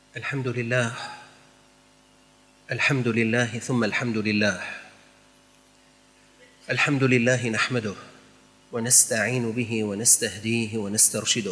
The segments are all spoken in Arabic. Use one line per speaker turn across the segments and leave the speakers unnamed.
الحمد لله الحمد لله ثم الحمد لله. الحمد لله نحمده ونستعين به ونستهديه ونسترشده،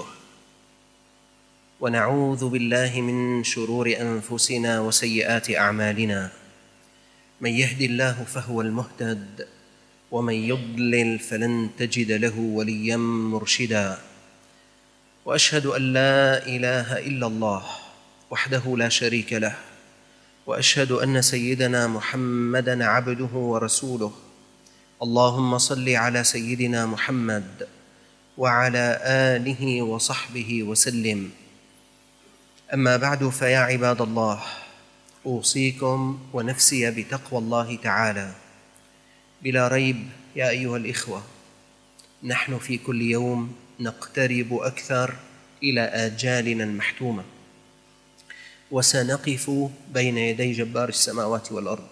ونعوذ بالله من شرور أنفسنا وسيئات أعمالنا. من يهد الله فهو المهتد، ومن يضلل فلن تجد له وليا مرشدا. وأشهد أن لا إله إلا الله وحده لا شريك له، وأشهد أن سيدنا محمدًا عبده ورسوله. اللهم صل على سيدنا محمد وعلى آله وصحبه وسلم. أما بعد، فيا عباد الله، أوصيكم ونفسي بتقوى الله تعالى. بلا ريب يا أيها الإخوة، نحن في كل يوم نقترب أكثر إلى آجالنا المحتومة، وسنقف بين يدي جبار السماوات والأرض،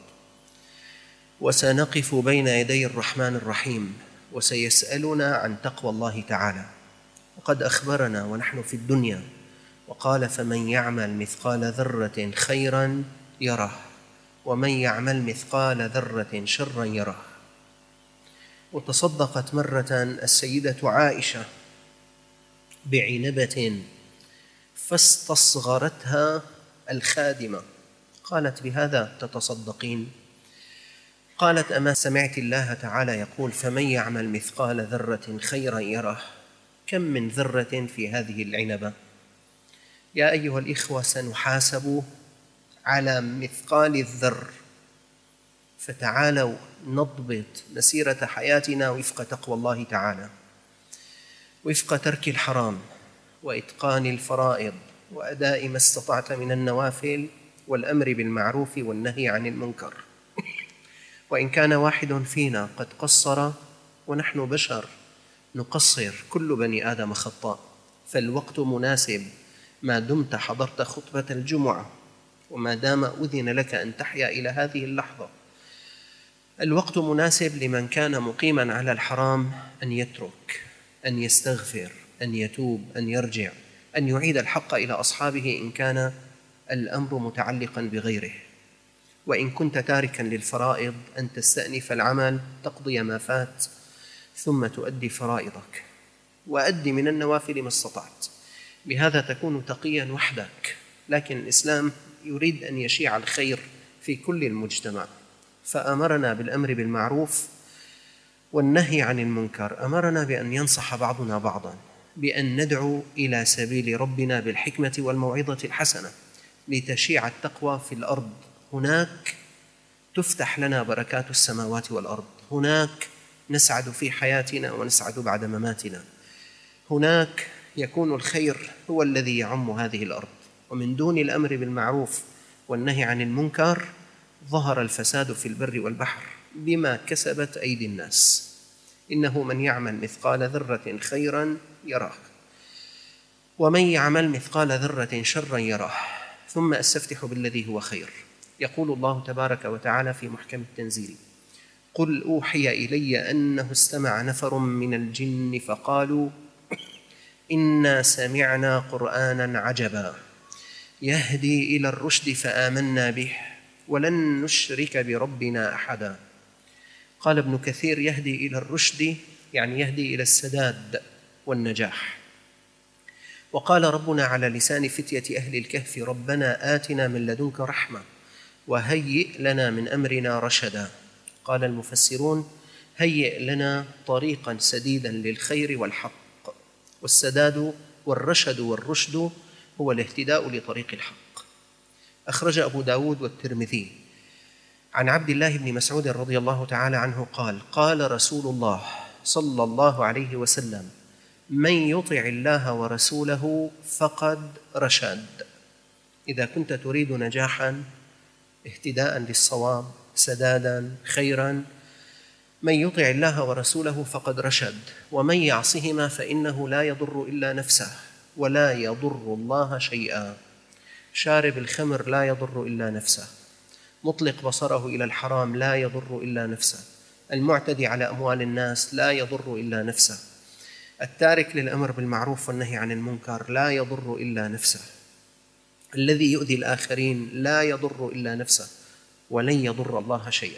وسنقف بين يدي الرحمن الرحيم، وسيسألنا عن تقوى الله تعالى. وقد أخبرنا ونحن في الدنيا وقال: فمن يعمل مثقال ذرة خيرا يره، ومن يعمل مثقال ذرة شرا يره. وتصدقت مرة السيدة عائشة بعنبة فاستصغرتها الخادمة، قالت: بهذا تتصدقين؟ قالت: أما سمعت الله تعالى يقول: فمن يعمل مثقال ذرة خيرا يره؟ كم من ذرة في هذه العنبة؟ يا أيها الإخوة، سنحاسب على مثقال الذر، فتعالوا نضبط مسيرة حياتنا وفق تقوى الله تعالى، وفق ترك الحرام وإتقان الفرائض وأداء ما استطعت من النوافل والأمر بالمعروف والنهي عن المنكر. وإن كان واحد فينا قد قصر، ونحن بشر نقصر، كل بني آدم خطاء، فالوقت مناسب ما دمت حضرت خطبة الجمعة، وما دام أذن لك أن تحيا إلى هذه اللحظة. الوقت مناسب لمن كان مقيما على الحرام أن يترك، أن يستغفر، أن يتوب، أن يرجع، أن يعيد الحق إلى أصحابه إن كان الأمر متعلقا بغيره. وإن كنت تاركا للفرائض، أن تستأنف العمل، تقضي ما فات، ثم تؤدي فرائضك، وأدي من النوافل ما استطعت. بهذا تكون تقيا وحدك. لكن الإسلام يريد أن يشيع الخير في كل المجتمع، فأمرنا بالأمر بالمعروف والنهي عن المنكر. أمرنا بأن ينصح بعضنا بعضا، بأن ندعو إلى سبيل ربنا بالحكمة والموعظة الحسنة لتشيع التقوى في الأرض. هناك تفتح لنا بركات السماوات والأرض، هناك نسعد في حياتنا ونسعد بعد مماتنا، هناك يكون الخير هو الذي يعم هذه الأرض. ومن دون الأمر بالمعروف والنهي عن المنكر ظهر الفساد في البر والبحر بما كسبت أيدي الناس. إنه من يعمل مثقال ذرة خيرا يره، ومن يعمل مثقال ذرة شرا يره. ثم أستفتح بالذي هو خير. يقول الله تبارك وتعالى في محكم التنزيل: قل أوحي إلي أنه استمع نفر من الجن فقالوا إنا سمعنا قرآنا عجبا يهدي إلى الرشد فآمنا به ولن نشرك بربنا أحدا. قال ابن كثير: يهدي إلى الرشد يعني يهدي إلى السداد والنجاح. وقال ربنا على لسان فتية أهل الكهف: ربنا آتنا من لدنك رحمة وهيئ لنا من أمرنا رشدا. قال المفسرون: هيئ لنا طريقا سديدا للخير والحق. والسداد والرشد والرشد هو الاهتداء لطريق الحق. أخرج أبو داود والترمذي عن عبد الله بن مسعود رضي الله تعالى عنه قال: قال رسول الله صلى الله عليه وسلم: من يطع الله ورسوله فقد رشد. إذا كنت تريد نجاحا، اهتداء للصواب، سدادا، خيرا، من يطع الله ورسوله فقد رشد. ومن يعصهما فإنه لا يضر إلا نفسه ولا يضر الله شيئا. شارب الخمر لا يضر إلا نفسه، مطلق بصره إلى الحرام لا يضر إلا نفسه، المعتدي على أموال الناس لا يضر إلا نفسه، التارك للأمر بالمعروف والنهي عن المنكر لا يضر إلا نفسه. الذي يؤذي الآخرين لا يضر إلا نفسه ولن يضر الله شيئا.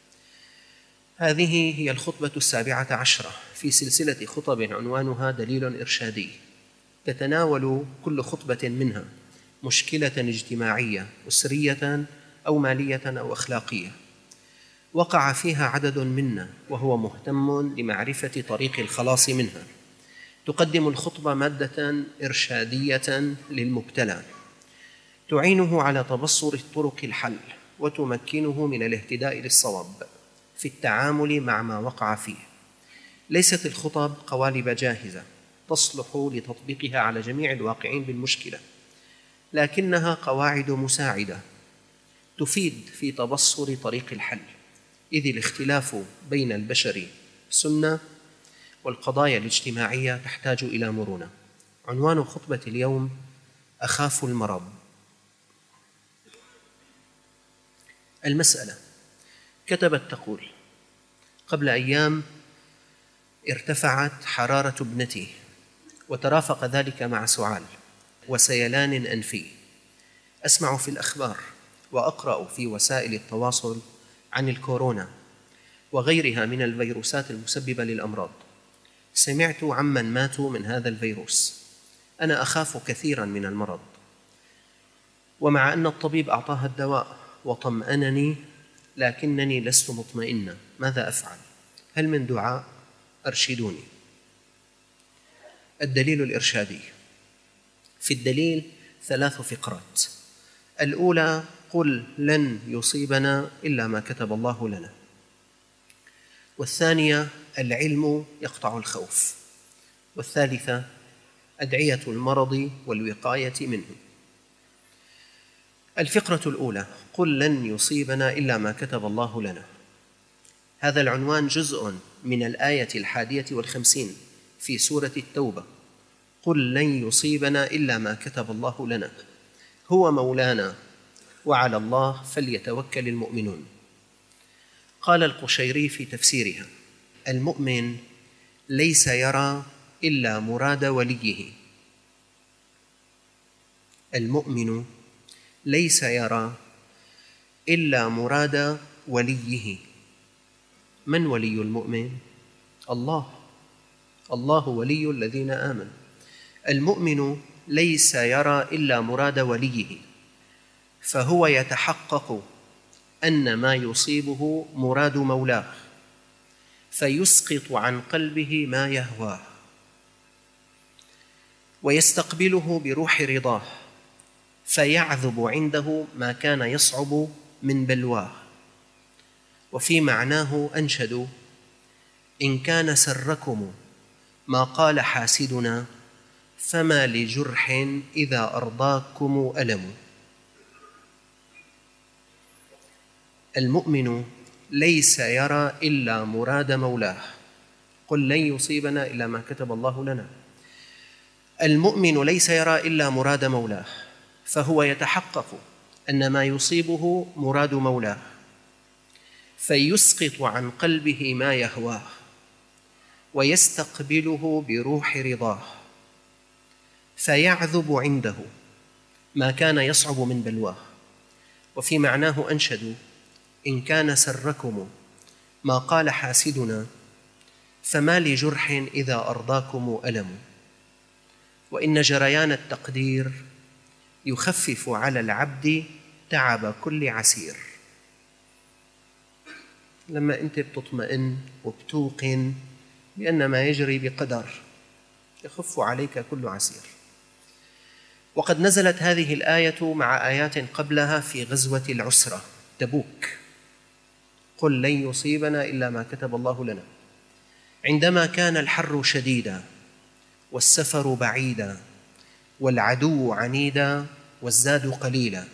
هذه هي الخطبة 17 في سلسلة خطب عنوانها دليل إرشادي، تتناول كل خطبة منها مشكلة اجتماعية أسرية أو مالية أو أخلاقية وقع فيها عدد منا وهو مهتم لمعرفة طريق الخلاص منها. تقدم الخطبة مادة إرشادية للمبتلى تعينه على تبصر طرق الحل وتمكنه من الاهتداء للصواب في التعامل مع ما وقع فيه. ليست الخطب قوالب جاهزة تصلح لتطبيقها على جميع الواقعين بالمشكلة، لكنها قواعد مساعدة تفيد في تبصر طريق الحل، إذ الاختلاف بين البشر سنة والقضايا الاجتماعية تحتاج إلى مرونة. عنوان خطبة اليوم: أخاف المرض. المسألة: كتبت تقول: قبل أيام ارتفعت حرارة ابنتي وترافق ذلك مع سعال وسيلان أنفي. أسمع في الأخبار وأقرأ في وسائل التواصل عن الكورونا وغيرها من الفيروسات المسببة للأمراض. سمعت عمن ماتوا من هذا الفيروس. أنا أخاف كثيرا من المرض، ومع أن الطبيب أعطاها الدواء وطمأنني لكنني لست مطمئنة. ماذا أفعل؟ هل من دعاء؟ أرشدوني. الدليل الإرشادي. في الدليل 3 فقرات. الأولى: قل لن يصيبنا إلا ما كتب الله لنا. والثانية: العلم يقطع الخوف. والثالثة: أدعية المرض والوقاية منه. الفقرة الأولى: قل لن يصيبنا إلا ما كتب الله لنا. هذا العنوان جزء من الآية 51 في سورة التوبة: قل لن يصيبنا إلا ما كتب الله لنا هو مولانا وعلى الله فليتوكل المؤمنون. قال القشيري في تفسيرها: المؤمن ليس يرى إلا مراد وليه. المؤمن ليس يرى إلا مراد وليه. من ولي المؤمن؟ الله. الله ولي الذين آمنوا. المؤمن ليس يرى إلا مراد وليه، فهو يتحقق أن ما يصيبه مراد مولاه فيسقط عن قلبه ما يهواه ويستقبله بروح رضاه، فيعذب عنده ما كان يصعب من بلواه. وفي معناه أنشدوا: إن كان سركم ما قال حاسدنا فما لجرح إذا أرضاكم ألم. المؤمن ليس يرى إلا مراد مولاه. قل لن يصيبنا إلا ما كتب الله لنا. المؤمن ليس يرى إلا مراد مولاه، فهو يتحقق أن ما يصيبه مراد مولاه فيسقط عن قلبه ما يهواه ويستقبله بروح رضاه، فيعذب عنده ما كان يصعب من بلواه. وفي معناه أنشدوا: إن كان سركم ما قال حاسدنا فما لجرح إذا أرضاكم ألم. وإن جريان التقدير يخفف على العبد تعب كل عسير. لما أنت بتطمئن وبتوقن بأن ما يجري بقدر يخف عليك كل عسير. وقد نزلت هذه الآية مع آيات قبلها في غزوة العسرة تبوك: قل لن يصيبنا إلا ما كتب الله لنا، عندما كان الحر شديدا والسفر بعيدا والعدو عنيدا والزاد قليلا.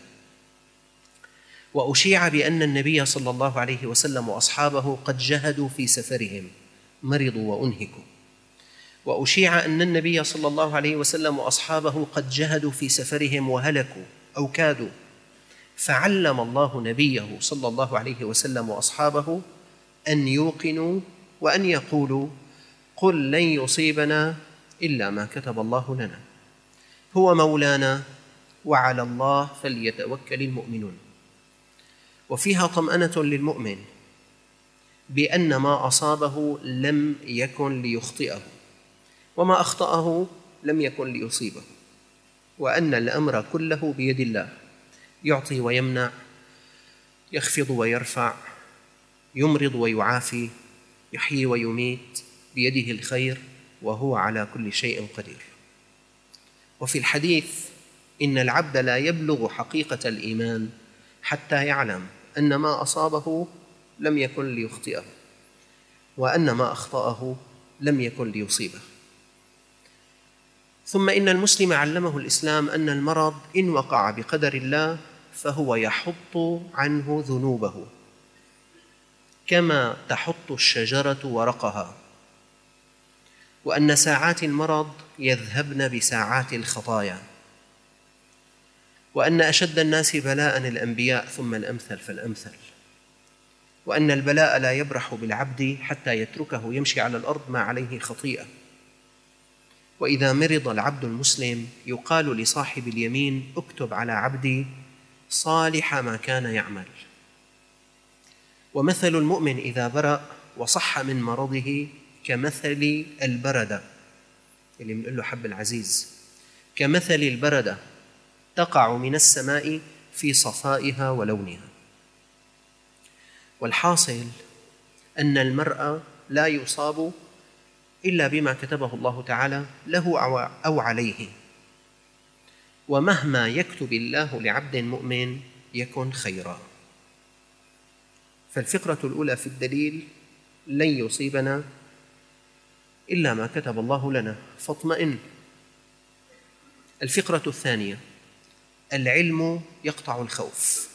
وأشيع بأن النبي صلى الله عليه وسلم وأصحابه قد جهدوا في سفرهم، مرضوا وأنهكوا. وأشيع أن النبي صلى الله عليه وسلم وأصحابه قد جهدوا في سفرهم وهلكوا أو كادوا، فعلم الله نبيه صلى الله عليه وسلم وأصحابه أن يوقنوا وأن يقولوا: قل لن يصيبنا إلا ما كتب الله لنا هو مولانا وعلى الله فليتوكل المؤمنون. وفيها طمأنة للمؤمن بأن ما أصابه لم يكن ليخطئه، وما أخطأه لم يكن ليصيبه، وأن الأمر كله بيد الله، يعطي ويمنع، يخفض ويرفع، يمرض ويعافي، يحيي ويميت، بيده الخير، وهو على كل شيء قدير. وفي الحديث: إن العبد لا يبلغ حقيقة الإيمان حتى يعلم أن ما أصابه لم يكن ليخطئه، وأن ما أخطأه لم يكن ليصيبه. ثم إن المسلم علمه الإسلام أن المرض إن وقع بقدر الله فهو يحط عنه ذنوبه كما تحط الشجرة ورقها، وأن ساعات المرض يذهبن بساعات الخطايا، وأن أشد الناس بلاء الأنبياء ثم الأمثل فالأمثل، وأن البلاء لا يبرح بالعبد حتى يتركه يمشي على الأرض ما عليه خطيئة. وإذا مرض العبد المسلم يقال لصاحب اليمين: اكتب على عبدي صالح ما كان يعمل. ومثل المؤمن إذا برأ وصح من مرضه كمثل البردة، اللي بنقول له حب العزيز، كمثل البردة تقع من السماء في صفائها ولونها. والحاصل أن المرء لا يصاب إلا بما كتبه الله تعالى له أو عليه، ومهما يكتب الله لعبد مؤمن يكن خيرا. فالفقرة الأولى في الدليل: لن يصيبنا إلا ما كتب الله لنا فاطمئن. الفقرة الثانية: العلم يقطع الخوف.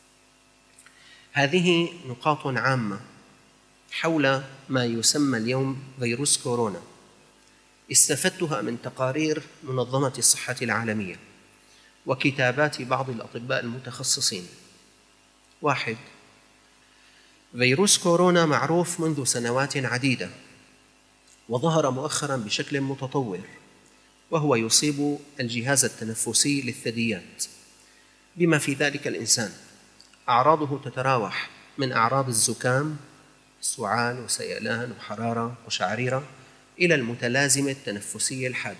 هذه نقاط عامة حول ما يسمى اليوم فيروس كورونا، استفدتها من تقارير منظمة الصحة العالمية وكتابات بعض الأطباء المتخصصين. 1. فيروس كورونا معروف منذ سنوات عديدة، وظهر مؤخراً بشكل متطور، وهو يصيب الجهاز التنفسي للثدييات بما في ذلك الإنسان. أعراضه تتراوح من أعراض الزكام، سعال وسيلان وحرارة وشعريرة، إلى المتلازمة التنفسية الحادة.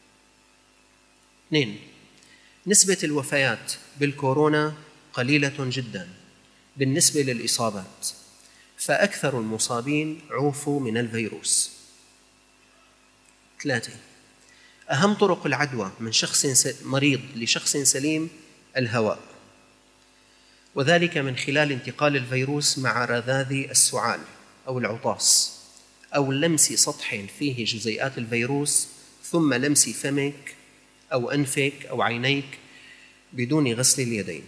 2. نسبة الوفيات بالكورونا قليلة جداً بالنسبة للإصابات، فأكثر المصابين عوفوا من الفيروس. 3. أهم طرق العدوى من شخص مريض لشخص سليم الهواء، وذلك من خلال انتقال الفيروس مع رذاذ السعال أو العطاس، أو لمس سطح فيه جزيئات الفيروس، ثم لمس فمك أو أنفك أو عينيك بدون غسل اليدين.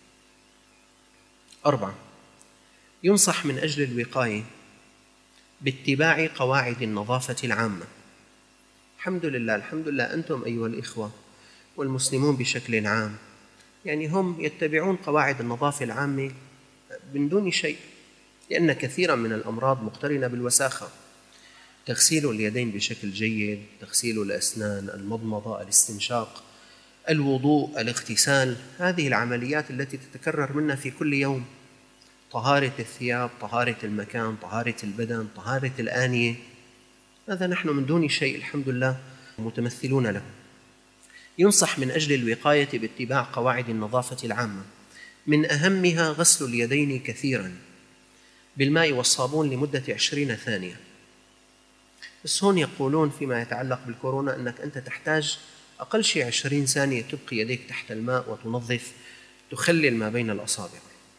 4. ينصح من أجل الوقاية باتباع قواعد النظافة العامة. الحمد لله أنتم أيها الإخوة والمسلمون بشكل عام، يعني هم يتبعون قواعد النظافة العامة من دون شيء، لأن كثيراً من الأمراض مقترنة بالوساخة. تغسيل اليدين بشكل جيد، تغسيل الأسنان، المضمضة، الاستنشاق، الوضوء، الاغتسال، هذه العمليات التي تتكرر منا في كل يوم. طهارة الثياب، طهارة المكان، طهارة البدن، طهارة الآنية، هذا نحن من دون شيء الحمد لله متمثلون له. ينصح من أجل الوقاية باتباع قواعد النظافة العامة، من أهمها غسل اليدين كثيراً بالماء والصابون لمدة 20 ثانية. بس هون يقولون فيما يتعلق بالكورونا أنك أنت تحتاج أقل شيء 20 ثانية تبقي يديك تحت الماء وتنظف، تخلل ما بين الأصابع.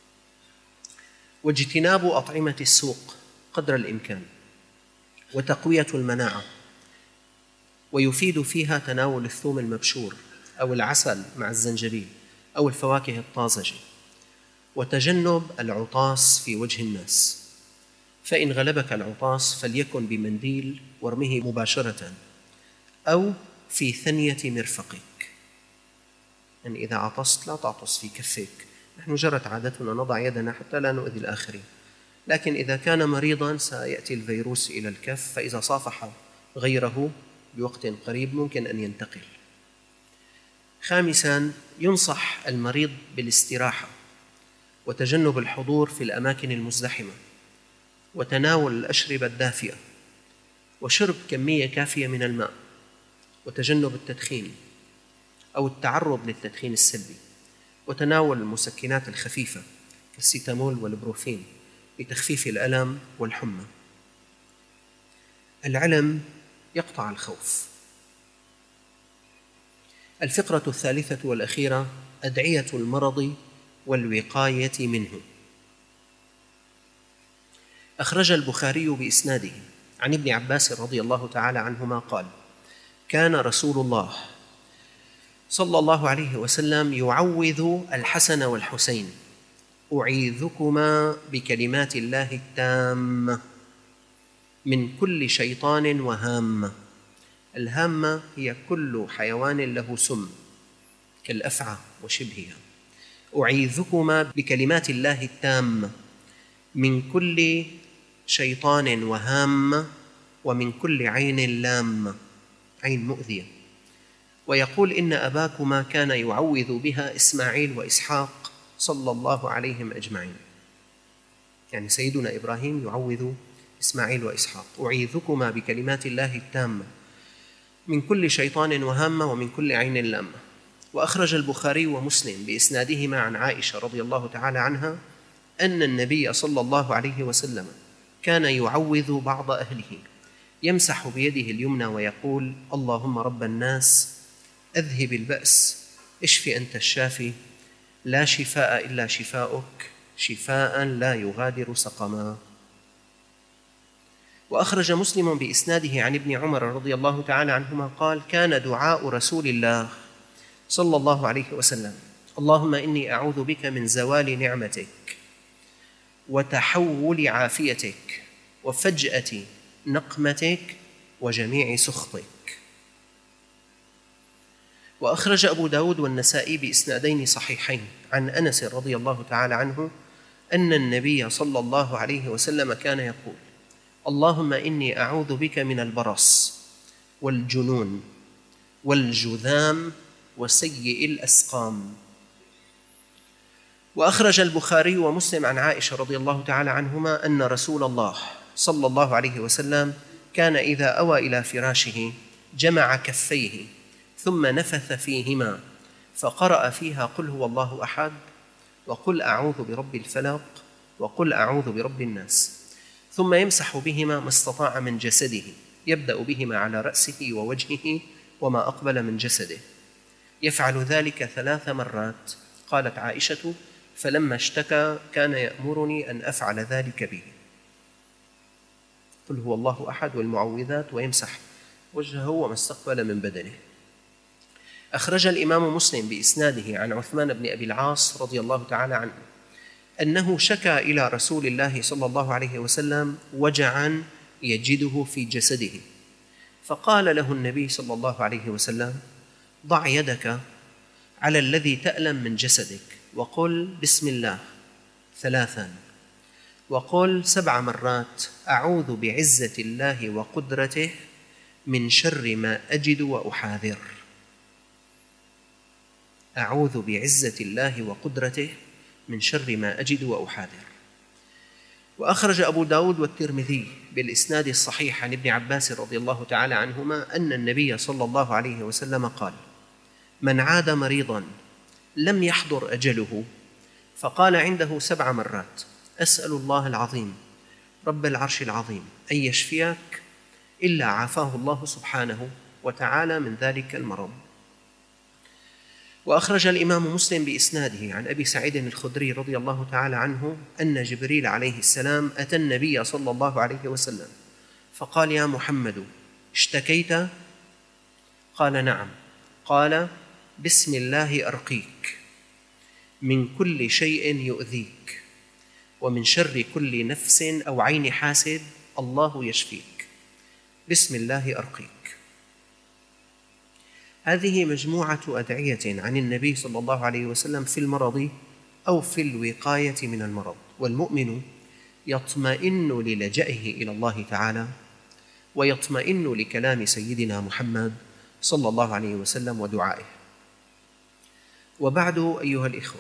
واجتناب أطعمة السوق قدر الإمكان، وتقوية المناعة، ويفيد فيها تناول الثوم المبشور أو العسل مع الزنجبيل أو الفواكه الطازجة، وتجنب العطاس في وجه الناس، فإن غلبك العطاس فليكن بمنديل وارمه مباشرة أو في ثنية مرفقك. يعني إذا عطست لا تعطس في كفك، نحن جرت عادتنا نضع يدنا حتى لا نؤذي الآخرين، لكن إذا كان مريضاً سيأتي الفيروس إلى الكف، فإذا صافح غيره بوقت قريب ممكن أن ينتقل. خامساً، ينصح المريض بالاستراحة وتجنب الحضور في الأماكن المزدحمة، وتناول الأشربة الدافئة، وشرب كمية كافية من الماء، وتجنب التدخين أو التعرض للتدخين السلبي، وتناول المسكنات الخفيفة كالسيتامول والبروفين لتخفيف الألم والحمى. العلم يقطع الخوف. الفقرة الثالثة والأخيرة: أدعية المرض والوقاية منه. أخرج البخاري بإسناده عن ابن عباس رضي الله تعالى عنهما قال: كان رسول الله صلى الله عليه وسلم يعوذ الحسن والحسين: أعيذكما بكلمات الله التامة من كل شيطان وهامة. الهامة هي كل حيوان له سم كالأفعى وشبهها. أعيذكما بكلمات الله التامة من كل شيطان وهامة ومن كل عين لامة، عين مؤذية. ويقول: إن أباكما كان يعوذ بها إسماعيل وإسحاق صلى الله عليهم أجمعين. يعني سيدنا إبراهيم يعوذ إسماعيل وإسحاق: أعيذكما بكلمات الله التامة من كل شيطان وهامة ومن كل عين لامة. وأخرج البخاري ومسلم بإسنادهما عن عائشة رضي الله تعالى عنها أن النبي صلى الله عليه وسلم كان يعوذ بعض أهله، يمسح بيده اليمنى ويقول: اللهم رب الناس أذهب البأس، اشف أنت الشافي، لا شفاء إلا شفاؤك، شفاء لا يغادر سقما. وأخرج مسلم بإسناده عن ابن عمر رضي الله تعالى عنهما قال: كان دعاء رسول الله صلى الله عليه وسلم: اللهم إني أعوذ بك من زوال نعمتك وتحول عافيتك وفجأة نقمتك وجميع سخطك. وأخرج أبو داود والنسائي بإسنادين صحيحين عن أنس رضي الله تعالى عنه أن النبي صلى الله عليه وسلم كان يقول: اللهم إني أعوذ بك من البرص والجنون والجذام وسيء الأسقام. وأخرج البخاري ومسلم عن عائشة رضي الله تعالى عنهما أن رسول الله صلى الله عليه وسلم كان إذا أوى إلى فراشه جمع كفيه ثم نفث فيهما فقرأ فيها: قل هو الله أحد، وقل أعوذ برب الفلق، وقل أعوذ برب الناس، ثم يمسح بهما ما استطاع من جسده، يبدأ بهما على رأسه ووجهه وما أقبل من جسده، يفعل ذلك 3 مرات. قالت عائشة: فلما اشتكى كان يأمرني أن أفعل ذلك به. قل هو الله أحد والمعوذات، ويمسح وجهه وما استقبل من بدنه. أخرج الإمام مسلم بإسناده عن عثمان بن أبي العاص رضي الله تعالى عنه أنه شكى إلى رسول الله صلى الله عليه وسلم وجعاً يجده في جسده، فقال له النبي صلى الله عليه وسلم: ضع يدك على الذي تألم من جسدك وقل بسم الله 3، وقل 7 مرات: أعوذ بعزة الله وقدرته من شر ما أجد وأحاذر. أعوذ بعزة الله وقدرته من شر ما أجد وأحاذر. وأخرج أبو داود والترمذي بالإسناد الصحيح عن ابن عباس رضي الله تعالى عنهما أن النبي صلى الله عليه وسلم قال: من عاد مريضاً لم يحضر أجله فقال عنده 7 مرات: أسأل الله العظيم رب العرش العظيم أن يشفيك إلا عافاه الله سبحانه وتعالى من ذلك المرض. وأخرج الإمام مسلم بإسناده عن أبي سعيد الخدري رضي الله تعالى عنه أن جبريل عليه السلام أتى النبي صلى الله عليه وسلم فقال: يا محمد، اشتكيت؟ قال: نعم. قال: بسم الله أرقيك من كل شيء يؤذيك ومن شر كل نفس أو عين حاسد، الله يشفيك، بسم الله أرقيك. هذه مجموعة أدعية عن النبي صلى الله عليه وسلم في المرض أو في الوقاية من المرض، والمؤمن يطمئن للجأه إلى الله تعالى ويطمئن لكلام سيدنا محمد صلى الله عليه وسلم ودعائه. وبعد أيها الإخوة،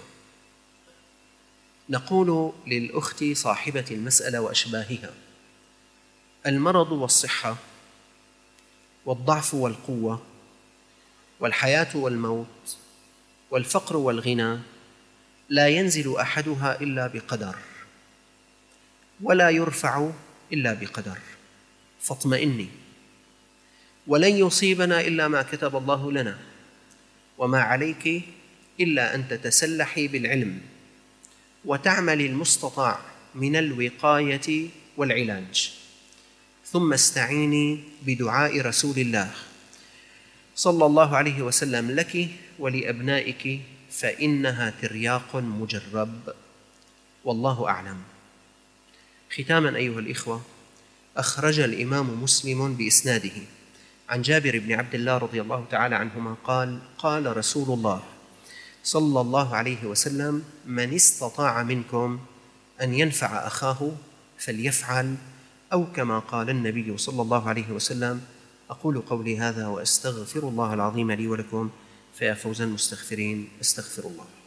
نقول للأخت صاحبة المسألة وأشباهها: المرض والصحة والضعف والقوة والحياة والموت والفقر والغنى لا ينزل أحدها إلا بقدر، ولا يرفع إلا بقدر، فاطمئني، ولن يصيبنا إلا ما كتب الله لنا، وما عليك إلا أن تتسلحي بالعلم وتعمل المستطاع من الوقاية والعلاج، ثم استعيني بدعاء رسول الله صلى الله عليه وسلم لك ولأبنائك، فإنها ترياق مجرب، والله أعلم. ختاما أيها الإخوة، أخرج الإمام مسلم بإسناده عن جابر بن عبد الله رضي الله تعالى عنهما قال: قال رسول الله صلى الله عليه وسلم: من استطاع منكم أن ينفع أخاه فليفعل، أو كما قال النبي صلى الله عليه وسلم. أقول قولي هذا وأستغفر الله العظيم لي ولكم، فيا فوز المستغفرين، استغفر الله.